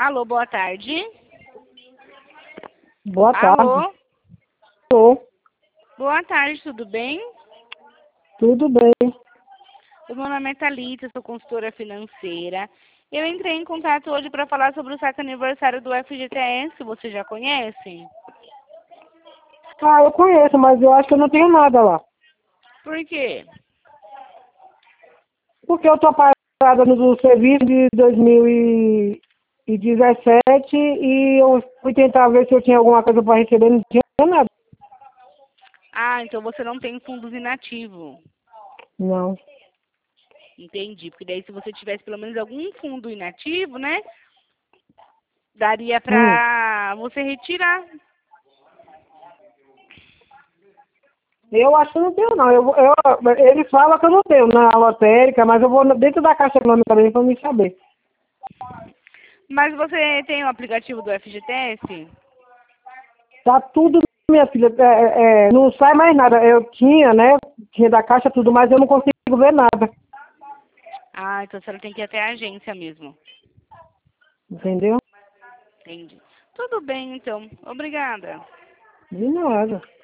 Alô, boa tarde. Boa tarde. Alô, Tô. boa tarde, tudo bem? Tudo bem. O meu nome é Thalita, sou consultora financeira. Eu entrei em contato hoje para falar sobre o saque aniversário do FGTS, você já conhece? Ah, eu conheço, mas eu acho que eu não tenho nada lá. Por quê? Porque eu tô parada no serviço de 2017 e eu fui tentar ver se eu tinha alguma coisa para receber, não tinha nada. Ah, então você não tem fundos inativos. Não. Entendi, porque daí se você tivesse pelo menos algum fundo inativo, né? Daria pra você retirar. Eu acho que eu não tenho, não. Ele fala que eu não tenho na lotérica, mas eu vou dentro da Caixa Econômica também para me saber. Mas você tem o aplicativo do FGTS? Tá tudo, minha filha, não sai mais nada. Eu tinha, né? Tinha da Caixa tudo, mas eu não consigo ver nada. Ah, então você tem que ir até a agência mesmo. Entendeu? Entendi. Tudo bem, então. Obrigada. De nada.